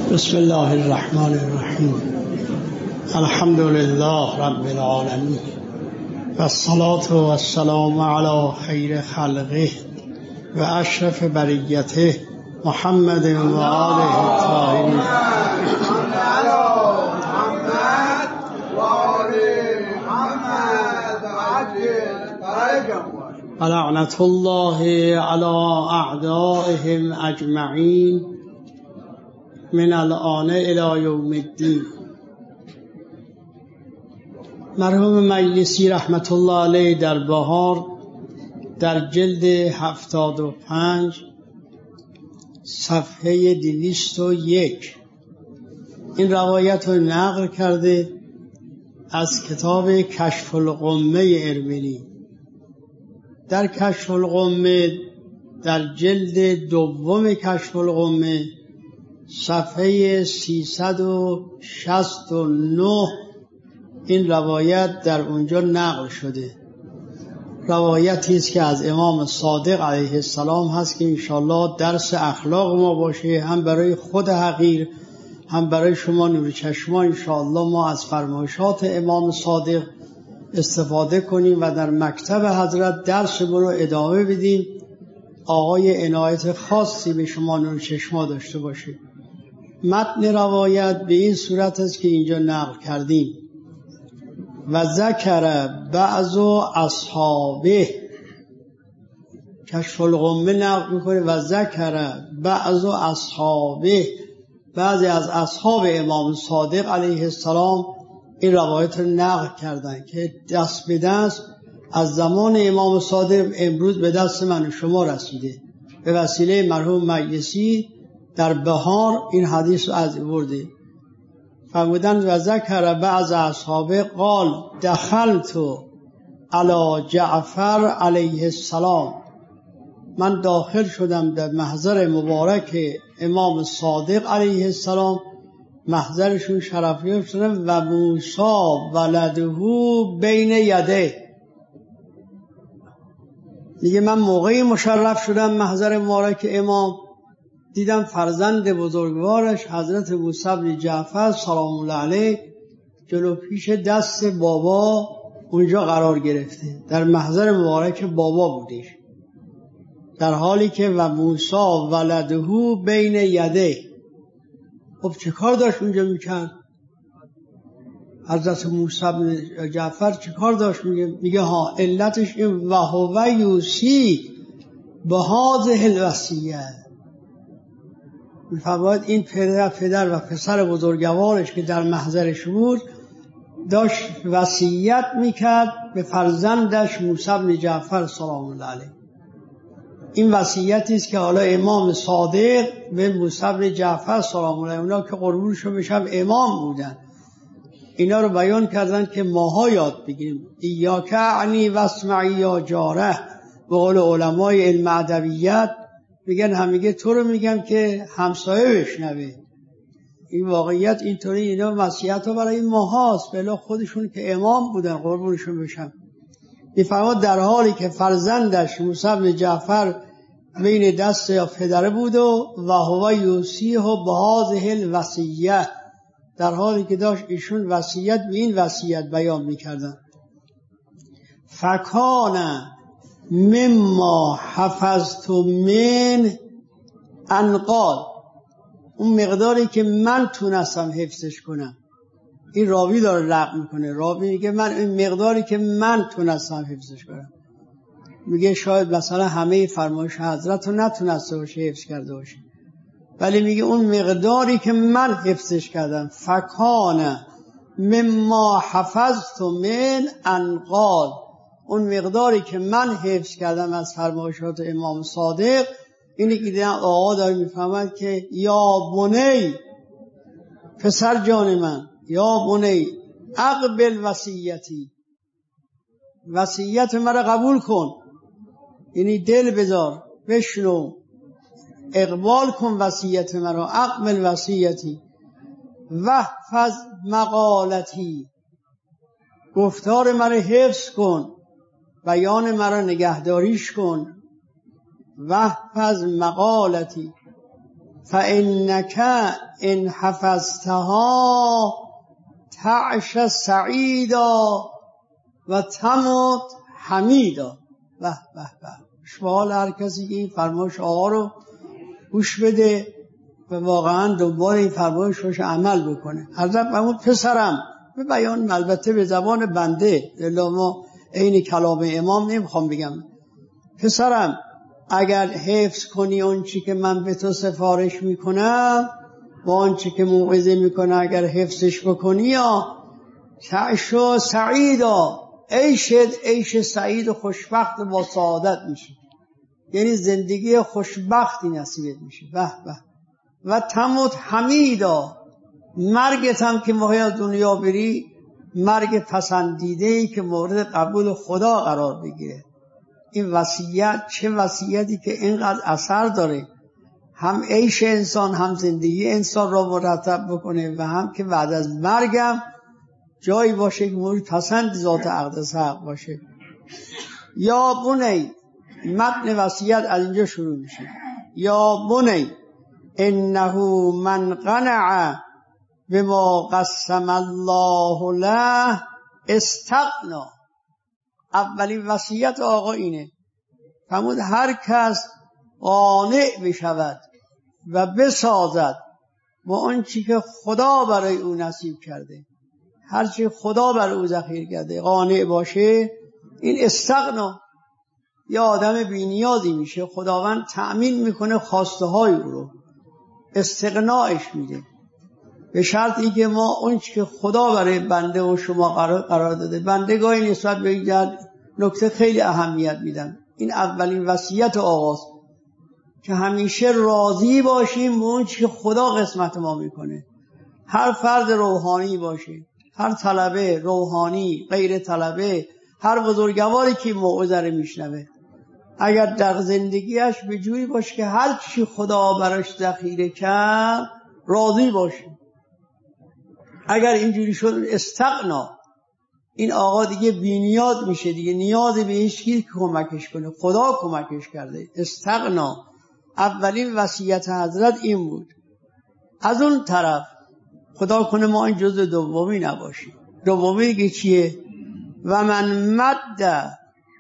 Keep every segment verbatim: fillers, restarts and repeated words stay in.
بسم الله الرحمن الرحیم. الحمد لله رب العالمین و الصلاة و السلام علی خیر خلقه و اشرف بریته محمد و آله الطاهرین. لعنة الله علی اعدائهم اجمعین من الآن الی یوم الدین. مرحوم مجلسی رحمت الله علیه در بهار در جلد هفتاد و پنج صفحه دویست و یک این روایت رو نقل کرده از کتاب کشف الغمه اربیلی. در کشف الغمه در جلد دوم کشف الغمه صفحه سیصد و شصت و نه این روایت در اونجا نقل شده. روایتی است که از امام صادق علیه السلام هست که انشاءالله درس اخلاق ما باشه، هم برای خود حقیر هم برای شما نور چشما. انشاءالله ما از فرمایشات امام صادق استفاده کنیم و در مکتب حضرت درس ما رو ادامه بدیم. آقای عنایت خاصی به شما نور چشما داشته باشه. متن روایت به این صورت است که اینجا نقل کردیم. و ذکر بعض اصحابه، کشف الغمه نقل میکنه و ذکر بعض اصحابه، بعضی از اصحاب امام صادق علیه السلام این روایت رو نقل کردن که دست به دست از زمان امام صادق امروز به دست من و شما رسیده. به وسیله مرحوم مجلسی در بهار این حدیث رو از ورده فرمودن و ذکر بعض اصحابه قال دخلت علی جعفر علیه السلام، من داخل شدم در محضر مبارک امام صادق علیه السلام، محضرشون شرفیاب شدم و موسی ولده بین یده. میگه من موقعی مشرف شدم محضر مبارک امام، دیدم فرزند بزرگوارش حضرت موسی بن جعفر سلام الله علیه جلو پیش دست بابا اونجا قرار گرفته، در محضر مبارک بابا بودش، در حالی که و موسی ولده بین یده. خب چه کار داشت اونجا میکرد حضرت موسی بن جعفر؟ چه کار داشت؟ میگه میگه ها علتش این و هو یوسی بهذه الوصیه. میفرماید این پدر پدر و پسر بزرگوارش که در محضرش بود داشت وصیت میکرد به فرزندش موسی بن جعفر سلام الله علیه. این وصیتی است که حالا امام صادق به موسی بن جعفر سلام الله علیه، اونا که قربونشون بشم امام بودن، اینا رو بیان کردن که ماها یاد بگیریم. ایاک اعنی واسمعی یا جاره، به قول علمای علم ادبیات میگن همیگه تو رو میگم که همسایه بشنوه. این واقعیت اینطوری، اینا وصیت ها برای ماهاست، بلا خودشون که امام بودن قربونشون بشم. میفرماد در حالی که فرزندش موسی بن جعفر بین دست یا پدره بود و و هو یوصیه بهذه الوصیه، در حالی که داشت ایشون وصیت به این وصیت بیان میکردن. فکان مما حفظت من انقال، اون مقداری که من تونستم حفظش کنم. این راوی داره نقل میکنه، راوی میگه من این مقداری که من تونستم حفظش کنم. میگه شاید مثلا همه فرمایش حضرت رو نتونسته باشه حفظ کرده باشه، ولی میگه اون مقداری که من حفظش کردم. فکان مما حفظت من انقال، اون مقداری که من حفظ کردم از فرمایشات امام صادق. اینی که دیدن آقا داره میفهمد که یا بنی، پسر جان من، یا بنی اقبل وصیتی، وصیت مرا قبول کن، یعنی دل بذار بشنو، اقبال کن وصیت مرا، اقبل وصیتی، واحفظ مقالتی، گفتار مرا حفظ کن، بیان مرا نگهداریش کن. واحفظ مقالتی فانک ان حفظتها تعش سعیدا و تموت حمیدا. به به به. شمال هر کسی که این فرمایش آقا رو گوش بده و واقعا دنبال این فرمایش روش عمل بکنه. حضرت فرمود پسرم، به بیان البته به زبان بنده، الا ما عین کلام امام نمیخوام بگم، پسرم اگر حفظ کنی اون چی که من به تو سفارش میکنم و اون چی که موعظه میکنه اگر حفظش بکنی، یا تعشو سعیدا، عیشت عیش سعید و خوشبخت و با سعادت میشه، یعنی زندگی خوشبختی نصیبت میشه. به به. و تموت حمیدا، مرگت هم که موقع از دنیا بری مرگ پسندیده‌ای که مورد قبول خدا قرار بگیره. این وصیت چه وصیتی که اینقدر اثر داره، هم عیش انسان هم زندگی انسان را مرتب بکنه و هم که بعد از مرگم جایی باشه که مورد پسند ذات اقدس حق باشه. یا بنی، متن وصیت از اینجا شروع میشه. یا بنی انه من قنع بما قسم الله له استغنا. اولین وصیت آقا اینه، فرمود هر کس قانع بشود و بسازد با آن چی که خدا برای او نصیب کرده، هر چی خدا برای او ذخیر کرده قانع باشه، این استغنا، یا آدم بی‌نیازی میشه، خداوند تأمین میکنه خواسته های او رو، استغناش میده، به شرطی که ما اون چی که خدا برای بنده و شما قرار, قرار داده. بنده گاهی نسبت به این نکته خیلی اهمیت میدن. این اولین وصیت آغاز که همیشه راضی باشیم به اون چی که خدا قسمت ما میکنه. هر فرد روحانی باشه، هر طلبه روحانی، غیر طلبه، هر بزرگواری که موعظه رو میشنوه، اگر در زندگیش به جوری باشه که هر چی خدا براش ذخیره کرد راضی باشه. اگر اینجوری شد استغنا، این آقا دیگه بی‌نیاز میشه، دیگه نیاز به هیچ کی که کمکش کنه، خدا کمکش کرده. استغنا اولین وصیت حضرت این بود. از اون طرف خدا کنه ما این جزء دومی نباشیم. دومی که چیه؟ و من مد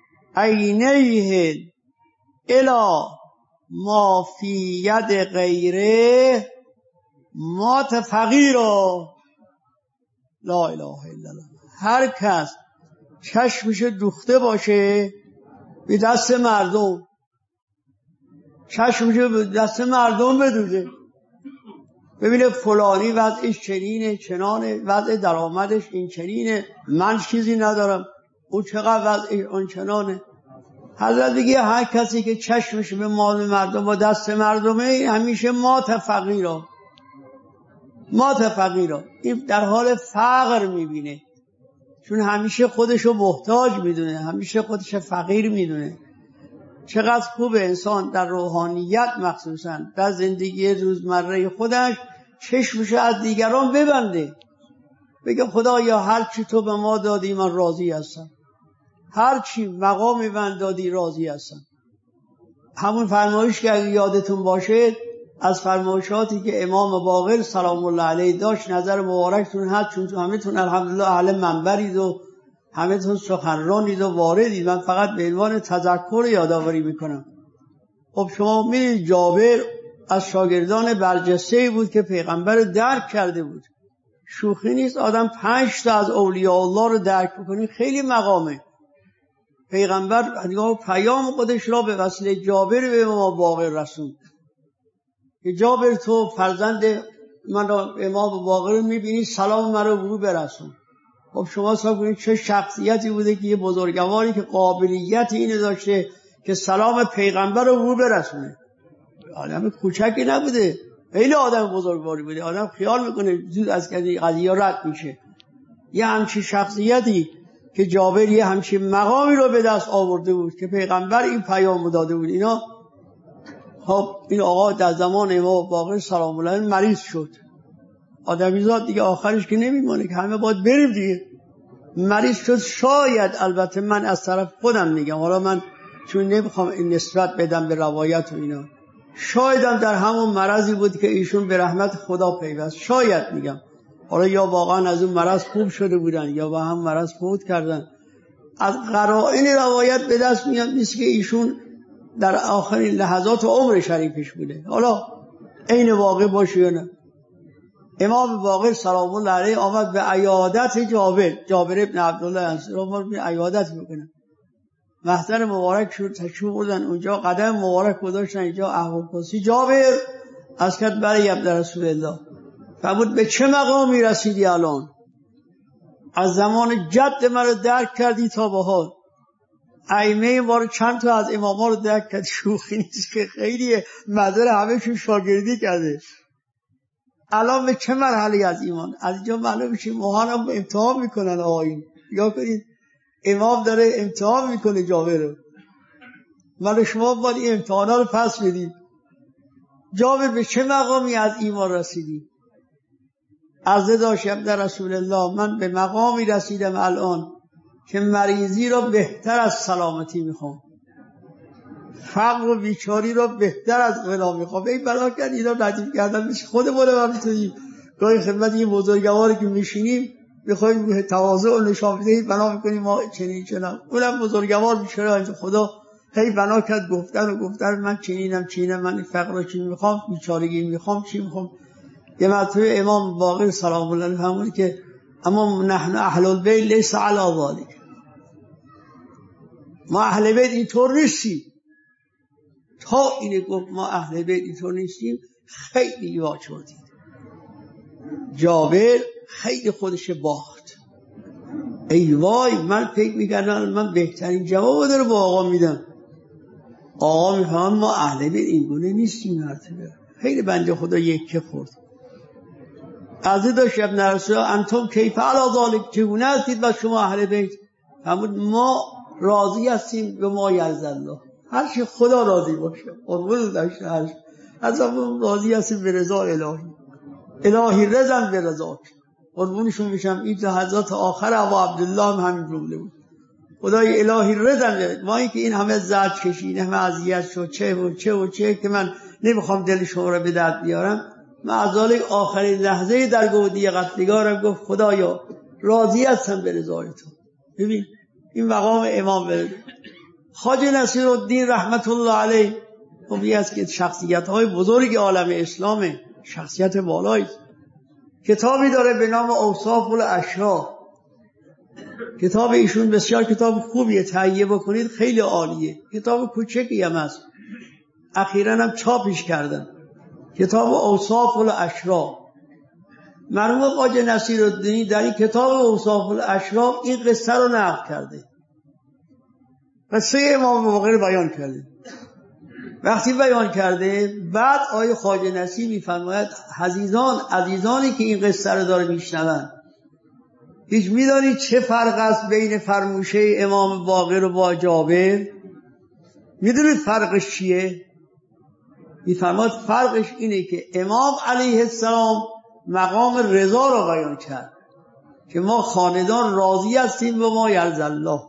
عینیه الی ما فی ید غیره مات فقیرا لا اله الا الله. هر کس چشمش دوخته باشه به دست مردم، چشمش به دست مردم بدوزه، ببینه فلانی وضعش چنینه چنانه، وضع درآمدش این چنینه، من چیزی ندارم، او چقدر وضعش اون چنانه. حضرت بگه هر کسی که چشمش به مال مردم و دست مردمه همیشه مات فقیرا، مات فقیرا، این در حال فقر میبینه، چون همیشه خودشو محتاج میدونه، همیشه خودش فقیر میدونه. چقدر خوبه انسان در روحانیت مخصوصا در زندگی روزمره خودش چشمشو از دیگران ببنده، بگه خدایا هر چی تو به ما دادی من راضی هستم، هر چی مقام من دادی راضی هستم. همون فرمایش که اگه یادتون باشه از فرمایشاتی که امام باقر سلام الله علیه داشت، نظر مبارکتون هست، چون همه تون الحمدلله اهل منبرید و همه تون سخنرانید و واردید، من فقط به عنوان تذکر یادآوری میکنم. خب شما میدید جابر از شاگردان برجسته بود که پیغمبر رو درک کرده بود. شوخی نیست آدم پنج تا از اولیاء الله رو درک بکنی، خیلی مقامه. پیغمبر پیام خودش را به وسیله جابر به ما باقر رسوند که جابر تو فرزند من را امام باقر رو میبینی، سلام من رو برو برسون. خب شما حساب کنید چه شخصیتی بوده که یه بزرگواری که قابلیت اینو داشته که سلام پیغمبر رو برو برسونه. آدم کوچکی نبوده، خیلی آدم بزرگواری بوده. آدم خیال میکنه زود از قضیه رد میشه. یه همچین شخصیتی که جابر یه همچین مقامی رو به دست آورده بود که پیغمبر این پیام داده بود. اینا خب این آقا در زمان امام باقر سلام الله علیه مریض شد. آدمیزاد دیگه آخرش که نمیمونه که همه باید بریم دیگه. مریض شد. شاید البته من از طرف خودم میگم، حالا من چون نمیخوام این نسبت بدم به روایت و اینا، شاید هم در همون مرضی بود که ایشون به رحمت خدا پیوست، شاید میگم، حالا یا واقعا از اون مرض خوب شده بودن یا با هم مرض فوت کردن. از قرائن روایت به دست میاد نیست که ایشون در آخرین لحظات عمر شریفش بوده. حالا عین واقع باشه یا نه. امام باقر سلام الله علیه آمد به عیادت جابر جابر ابن عبدالله انصاری آمد به عیادت میکنه. محضر مبارک شد، تشریف بردن اونجا، قدم مبارک گذاشتن اینجا، احوالپرسی جابر از کد برای عبد رسول الله فرمود به چه مقامی رسیدی الان؟ از زمان جد من رو درک کردی تا به حال. ائمه ما رو چند تا از اماما رو درک کرد، شوخی نیست که خیلی مدار همه شون شاگردی کرده. الان به چه مرحله از ایمان؟ از اینجا معلوم میشه ماهان هم امتحان میکنن آیین. یا کنید امام داره امتحان میکنه جابر رو، من شما باید این امتحانا رو پس بدید. جابر به چه مقامی از ایمان رسیدی؟ عرضه داشتم در رسول الله من به مقامی رسیدم الان که مریضی را بهتر از سلامتی میخوام، فقر و بیچاری را بهتر از غنا میخوام. این بلا کرد اینا ردیف کردن میشه خود بوده من میتونیم گاهی خدمت این بزرگواری که میشینیم بخوایم تواضع و نشان بدهیم بنا میکنیم ما چنین چنان، اونم بزرگوار بیچاره خدا هی بنا کرد گفتن و گفتن من چنینم چنینم، من فقر رو چی میخوام، بیچارگی میخوام، چی میخوام. یه مرتبه امام باقر سلام الله علیه فرمود که اما نحن اهل البیت لیس علی ذلک، ما اهل بیت اینطور نیستیم. تا اینه گفت ما اهل بیت اینطور نیستیم خیلی واچردید. جابر خیلی خودش باخت. ای وای من فکر میکردم من بهترین جواب داره با آقا میدم. آقا میفهم ما اهل بیت این گونه نیستیم. مرتبه خیلی بنده خدا یکه خورد. عزیز داشت ابن رسول انتم کیف علی ذلک، چگونه هستید و شما اهل بیت؟ فرمود ما راضی هستیم به ما یرضی الله، هر چی خدا راضی باشه. قربون داشت هر از اون راضی هستیم به رضا الهی. الهی رضا به رضا. قربونشون میشم. این لحظات آخر ابو عبدالله هم همین جمله بود. خدای الهی رضا. ما اینکه این همه زرد کشید، همه اذیت شد، چه و چه و چه که من نمیخوام دل شما رو به درد بیارم. معذالک آخرین لحظه در گودی قتلگارم گفت خدایا راضی هستم به رضای تو. ببین این مقام امام برد. خواجه نصیرالدین رحمت الله علیه خبی است که شخصیت های بزرگ عالم اسلامه، شخصیت بالایی. کتابی داره به نام اوصاف الاشراف. کتاب ایشون بسیار کتاب خوبیه، تهیه بکنید خیلی عالیه. کتاب کوچکی هم است، اخیراً هم چاپش کردن. کتاب اوصاف الاشراف. مرحوم خواجه نصیرالدین در این کتاب اوصاف الاشراف این قصه رو نقل کرده. قصه امام باقر بیان کرده. وقتی بیان کرده بعد آیه خواجه نصیر میفرماید عزیزان عزیزانی که این قصه رو داره میشنون، هیچ میدانید چه فرق است بین فرموشه امام باقر و با جابر؟ میدونید فرقش چیه؟ میفرماید فرقش اینه که امام علیه السلام مقام رضا را بیان کرد که ما خاندان راضی هستیم و ما یرضی الله.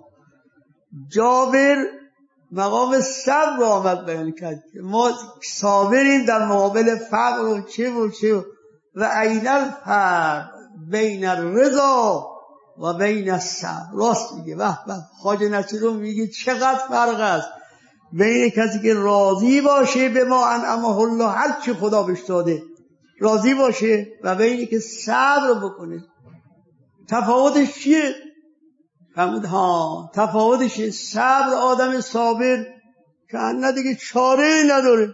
جابر مقام صبر را آمد بیان کرد که ما صابریم در مقابل فقر و چه و چه و, و عین الفرق بین الرضا و بین الصبر. راست میگه. واه واه خواجه نصیرالدین میگه چقدر فرق است بین کسی که راضی باشه به ما انعمه الله، هر چی خدا بهش داده راضی باشه، و بینی که صبر بکنه. تفاوتش چیه؟ فرمود ها تفاوتش صبر آدم صابر که نه دیگه چاره نداره،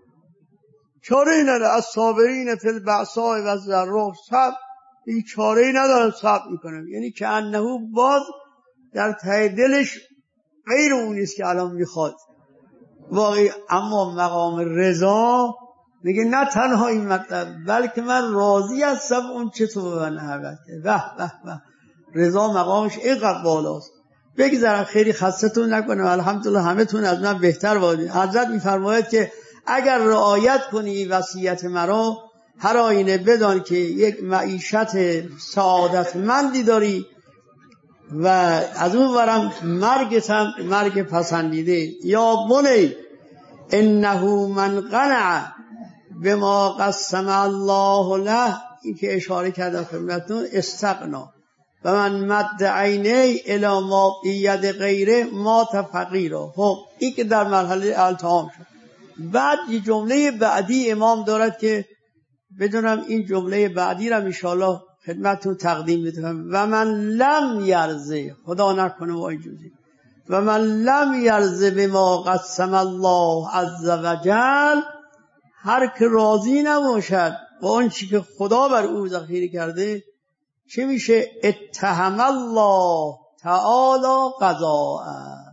چاره نداره. از صابرین فی البأساء و الضراء، صبر دیگه چاره نداره، صبر میکنه. یعنی که انه باز در ته دلش غیر اون نیست که الان میخواد واقعی. اما مقام رضا میگه نه تنها این مطلب بلکه من راضی هستم اون چه تو به من حقیقت کرد. واه واه واه رضا مقامش اینقدر بالاست. بگذارم خیلی خستتون نکنم، الحمدلله همه تون از من بهتر بودید. حضرت میفرماید که اگر رعایت کنی وصیت مرا هر آینه بدان که یک معیشت سعادتمندی داری و از اون ورم مرگت هم مرگ پسندیده. یا بنی انه من قنع بما قسم الله له، این که اشاره کردم خدمتتون، استغنا و من مد عینی الی ما بید غیره مات فقیرا. خب این که در مرحله التهام شد. بعد یه جمله بعدی امام دارد که بدونم این جمله بعدی را ان شاءالله خدمتتون تقدیم می‌کنم. و من لم یرزه، خدا نکنه ما اینجوری، و من لم یرزه بما قسم الله عز وجل، هر که راضی نباشد با اون چی که خدا بر او ذخیره کرده، چه میشه؟ اتهم الله تعالی قضاء.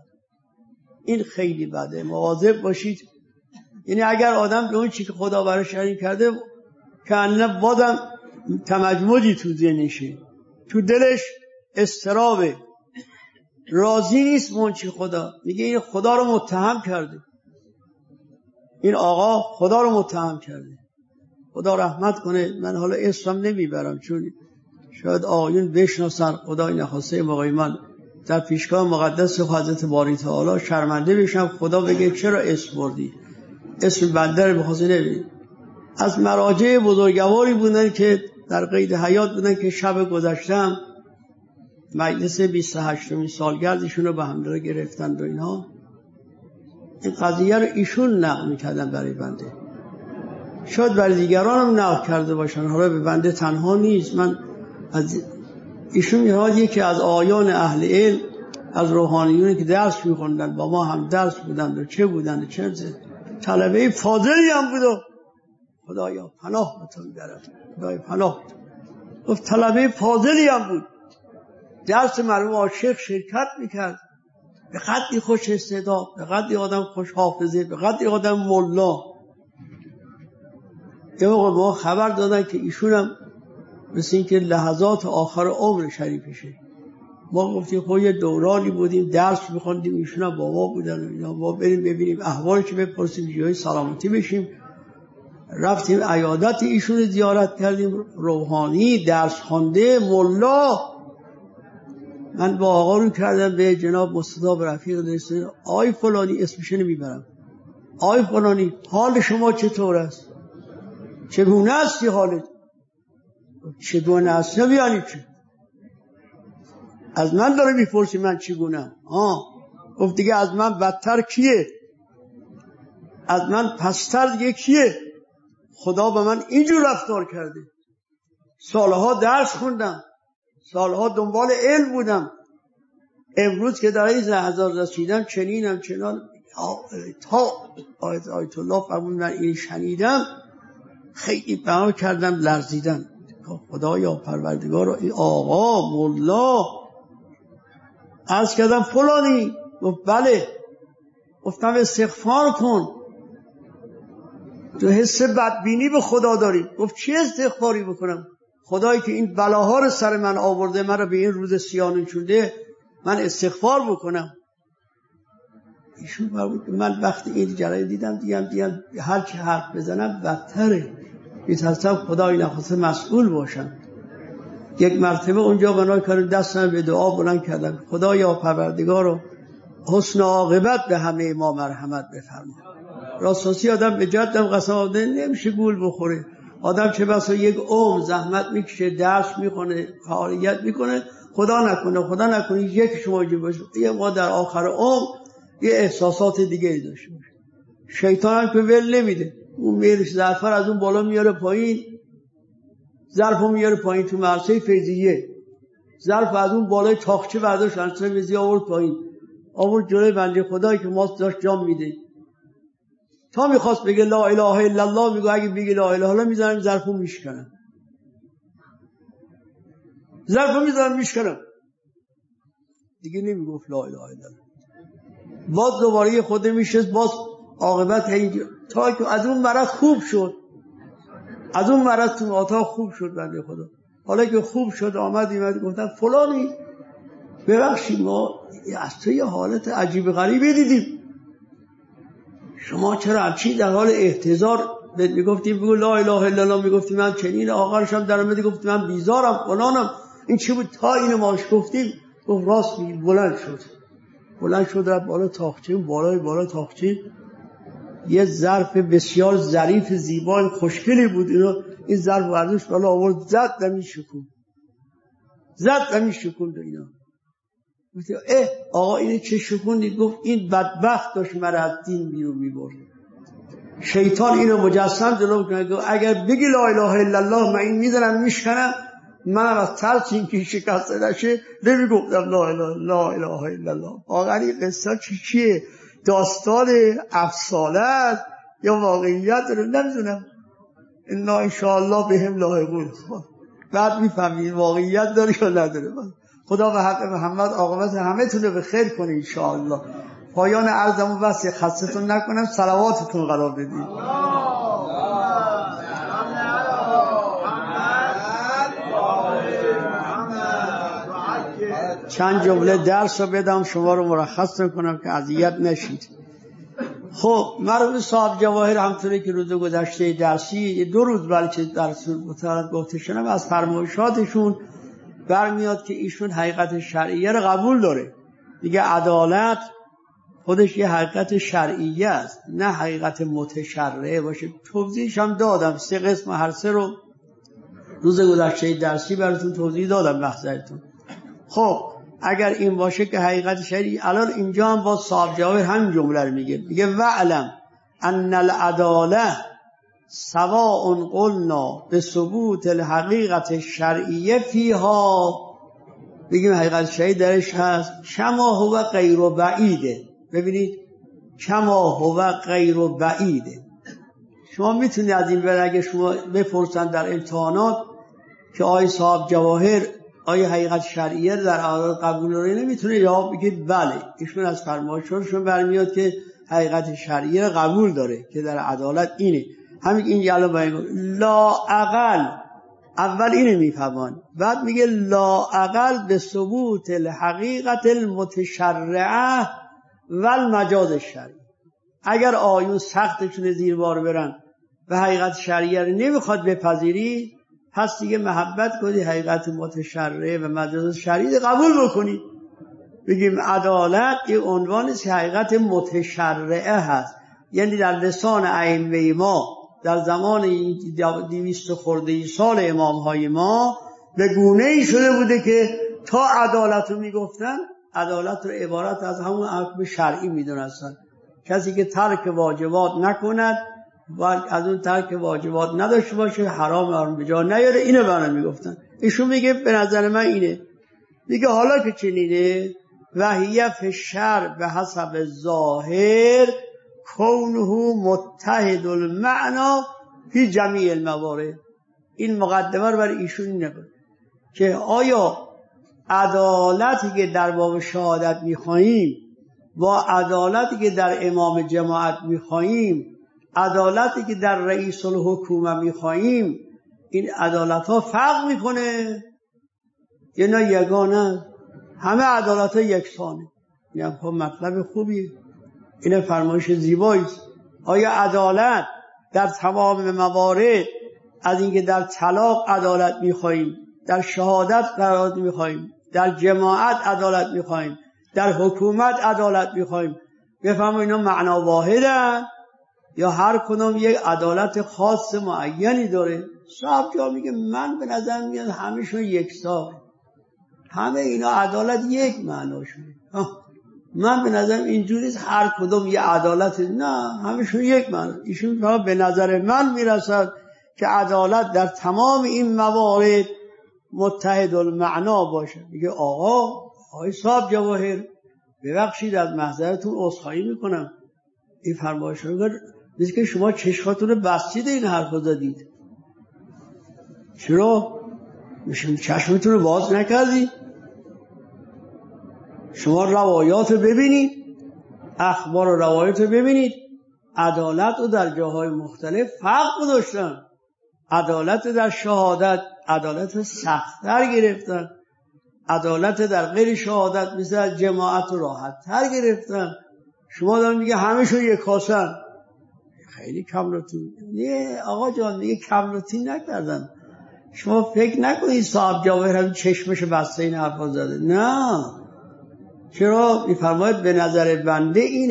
این خیلی بده، مواظب باشید. یعنی اگر آدم به اون چی که خدا براش شریک کرده کانه بادم تمجمدی تو ذهنشه، تو دلش استرابه، راضی نیست به اون چی خدا میگه، این خدا رو متهم کرده، این آقا خدا رو متهم کرده. خدا رحمت کنه. من حالا اسمم نمیبرم چون شاید آقایون بشناسن، خدای نخواسته موقعی من در پیشگاه مقدس حضرت باری تعالی شرمنده بشم، خدا بگه چرا اسم بردی، اسم بنده رو بخواستی نبید. از مراجع بزرگواری بودن که در قید حیات بودن که شب گذشتم مجلس بیست و هشتمین سالگردشون رو به همدیگه گرفتند و اینها، این قضیه رو ایشون نقل میکردن برای بنده، شاید برای دیگران هم نقل کرده باشن، حالا به بنده تنها نیست. من از ایشون می‌خواد یکی از آیان اهل علم، از روحانیونی که درس می‌خوندن با ما هم درس بودند و چه بودند، چه طلبه فاضلی هم بود و خدایا پناه به تو می‌برم، خدای پناه. گفت طلبه فاضلی هم بود، درس مرحوم عاشق شرکت می‌کرد، به قدری خوش استعداد، به قدری آدم خوش حافظه، به قدری آدم ملا. یه موقع ما خبر دادن که ایشون هم مثل این که لحظات آخر عمر شریفشه. ما گفتیم خب یه دورانی بودیم درس می‌خوندیم، ایشون هم با ما بودن، اینا ما بریم ببینیم احوالش بپرسیم، جای سلامتی بشیم. رفتیم عیادت ایشون زیارت کردیم، روحانی درس خوانده ملا. من با آقا رو کردم به جناب مصطفی رفیق رسید، آی فلانی، اسمش نمیبرم، آی فلانی حال شما چطور است؟ چگونه هستی حالت؟ چگونه است؟ نمیانی چی؟ از من داره میپرسی من چگونه؟ ها گفت دیگه از من بدتر کیه؟ از من پستر دیگه کیه؟ خدا به من اینجور رفتار کرده. سالها درس خوندم، سالها دنبال علم بودم، امروز که در این لحظات رسیدم چنینم چنان. تا آیت آیت الله فرمود من این شنیدم خیلی بنا کردم لرزیدم. خدایا پروردگار این آقا مولا عرض کردم فلانی، گفت بله. گفتم استغفار کن، تو حس بدبینی به خدا داری. گفت چی استغفاری بکنم؟ خدایی که این بلاها رو سر من آورده، من رو به این روز سیاه نشونده، من استغفار بکنم؟ ایشون فرمود من وقتی این جریان دیدم دیدم دیدم هر چی حرف بزنم بدتره، میترسم خدای نخواسته مسئول باشم. یک مرتبه اونجا بنا کردم دستم به دعا بلند کردم، خدایا پروردگارو حسن عاقبت به همه ما مرحمت بفرما. راستاسی آدم به جدم قسم آده نمیشه گول بخوره. آدم چه بسا یک عمر زحمت میکشه، درس میخونه، فعالیت میکنه، خدا نکنه خدا نکنه یک شما جو باشه یه ما در آخر عمر یه احساسات دیگه داشته باشه. شیطان هم که ول نمیده، اون میرش ظرفر از اون بالا میاره پایین، ظرفو میاره پایین تو مرسه فیضیه، ظرف از اون بالای تاخچه برداشت مرسه فیضیه آورد پایین، آورد جلوی بنده خدایی که ماست داشت جام میده. تا میخواست بگه لا اله الا الله، میگه اگه بگه لا اله الا الله میذارم ظرفو میشکنم، ظرفو میذارم میشکنم، دیگه نمیگفت لا اله الا الله. باز دوباره خود میشست، باز عاقبت اینجا تا که از اون مرض خوب شد، از اون مرض تو اتاق خوب شد بنده خدا. حالا که خوب شد آمد ایمد گفتن فلانی ببخشید ما از تو یه حالت عجیب غریبی دیدیم، شما چرا همچین در حال احتضار بهت میگفتیم بگو لا اله الا الله، میگفتیم من چنین، آخرش هم در اومدی گفتی من بیزارم فلانم، این چی بود؟ تا اینو ماش گفتیم گفت راست میگی. بلند شد، بلند شد رفت بالا تاخچه، بالای بالا تاخچه یه ظرف بسیار ظریف زیبا خوشگلی بود، اینو این ظرف ورداش بالا آورد زد دمی شکون زد دمی شکون دو اینا. گفت اه آقا اینه چه شکوندی؟ گفت این بدبخت داشت مرا از دین بیرون میبرد. شیطان اینو مجسم جلو کنه اگر بگی لا اله الا الله من این میذارم میشکنم، منم از ترس اینکه شکسته نشه نمیگفتم لا اله لا اله الا الله. واقعا این قصه چی چیه؟ داستان افسانه است یا واقعیت رو نمیدونم. انا ان شاء الله بهم لاحقون. بعد میفهمید واقعیت داره یا نداره. خدا به حق محمد عاقبت همه تونه به خیر کنه ان شاء الله. پایان عرضمو بس، خستتون نکنم، صلواتتون قرار بدید. چند جمله درس رو بدم شما رو مرخص کنم که اذیت نشید. خب مرحوم صاحب جواهر همطوری که روز گذشته درسی دو روز بلکه درس مطالعات گفته شدم، از فرمایشاتشون برمیاد که ایشون حقیقت شرعیه رو قبول داره. دیگه عدالت خودش یه حقیقت شرعیه است، نه حقیقت متشرعه باشه. توضیحش هم دادم، سه قسم هر سه رو روز گذشته درسی براتون توضیح دادم محضرتون. خب اگر این باشه که حقیقت شرعی، الان اینجا هم با صاحب جواهر همین جمله رو میگه، میگه وعلم ان العداله سواء قلنا به ثبوت الحقیقت الشرعیه فیها، بگیم حقیقت شرعی درش هست، کما هو غیر بعیده. ببینید کما هو غیر بعیده. شما میتونید از این ور اگه شما بپرسن در امتحانات که آی صاحب جواهر آیا حقیقت شرعیه در عدالت قبول داره، نمیتونه جواب بگید بله. ایشون از فرمایشاتشون برمیاد که حقیقت شرعیه رو قبول داره که در عدالت اینه. همین این یالا باید لا اقل، اول اینو میفهمان، بعد میگه لا اقل به ثبوت الحقیقت المتشرعه و المجاز الشرعی. اگر آیون سختشون زیر بار برن و حقیقت شرعیه رو نمیخواد بپذیری، پس دیگه محبت کنی حقیقت متشرعه و مجاز شرعی قبول بکنی. بگیم عدالت یه عنوان است که حقیقت متشرعه هست، یعنی در لسان ائمه ما در زمان این دویست خورده سال امام های ما به گونه ای شده بوده که تا عدالت رو میگفتن عدالت رو عبارت از همون حکم شرعی میدونستن. کسی که ترک واجبات نکند و از اون ترک واجبات نداشته باشه حرام آن به جا نیاره، اینو برام میگفتن. ایشون میگه به نظر من اینه. میگه حالا که چنینه وحیه فی الشرع به حسب ظاهر کونه متحد المعنا فی جمیع الموارد. این مقدمه رو برای ایشون نگه که آیا عدالتی که در باب شهادت میخواییم با عدالتی که در امام جماعت میخواییم، عدالتی که در رئیس الحکومه میخواییم، این عدالت ها فرق میکنه یا نه یگانه؟ همه عدالت ها یکسانه. یعنی خب مطلب خوبیه، این فرمایش زیبایی است. آیا عدالت در تمام موارد، از اینکه در طلاق عدالت میخواییم، در شهادت عدالت میخواییم، در جماعت عدالت میخواییم، در حکومت عدالت میخواییم، بفهمو اینا معنا واحدن یا هر کدوم یک عدالت خاص معینی داره؟ صاحب جا میگه من به نظر میاد همه‌شون یکسان، همه اینا عدالت یک معناشونه. من به نظرم اینجوریه هر کدوم یه عدالت، نه همه‌شون یک معنی. ایشون به نظر من میرسد که عدالت در تمام این موارد متحد المعنا باشه. میگه آقا آقای صاحب جواهر ببخشید از محضرتون عذرخواهی میکنم، این فرمایش رو مثل که شما چشماتون رو بستید این حرف رو زدید. چرا؟ میشون چشمتون رو باز نکردید؟ شما روایات رو ببینید، اخبار و روایات رو ببینید. عدالت رو در جاهای مختلف فرق داشتن. عدالت در شهادت عدالت سخت‌تر گرفتن، عدالت در غیر شهادت مثل جماعت راحت تر گرفتن. شما دارم میگه همه‌شون یک کاسن، خیلی کمروتی. نه آقا جان میگه کمروتی نکردن. شما فکر نکنید صاحب جواهر هم چشمش بسته این حرفا زده، نه. چرا؟ میفرماید به نظر بنده اینه.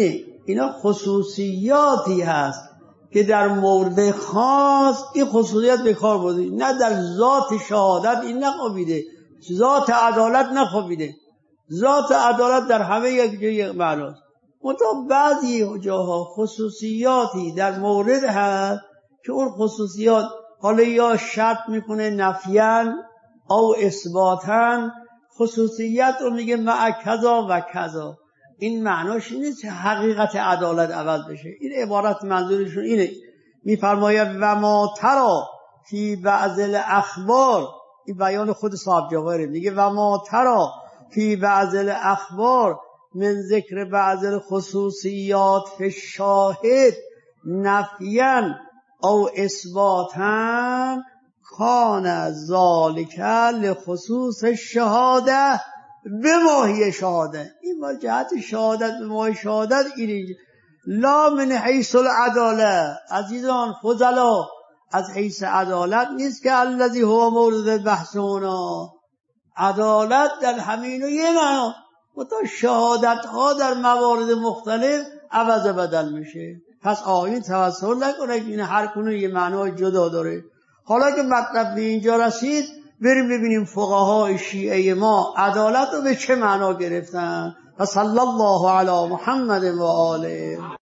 اینا خصوصیاتی هست که در مورد خاص این خصوصیت به کار برده، نه در ذات شهادت این نخوابیده، ذات عدالت نخوابیده. ذات عدالت در همه یک جای معناست. منتها بعضی جاها خصوصیاتی در مورد هست که اون خصوصیات حالا یا شرط میکنه نفیاً او اثباتاً، خصوصیت رو میگه مع کذا و کذا. این معناش نیست که حقیقت عدالت عوض بشه. این عبارت منظورشون اینه. میفرماید و ما ترا فی بعض الاخبار، این بیان خود صاحب جواهره، میگه و ما ترا فی بعض الاخبار من ذکر بعض الخصوصیات فی الشاهد نفیاً او اثباتاً کان ذالک لخصوص الشهاده به ماهی شهادت. این با جهت شهادت به ماهی شهادت اینه، لا من حیث العداله. عزیزان فضلا، از حیث عدالت نیست که الذی هو مورد بحث هنا. عدالت در همین و یه معنا، و تا شهادت ها در موارد مختلف عوض بدل میشه. پس آیین توسل نکنه که این هر کنون یه معنای جدا داره. حالا که مطلب به اینجا رسید، بریم ببینیم فقهای شیعه ما عدالت رو به چه معنا گرفتن. و صلی الله علی محمد و آله.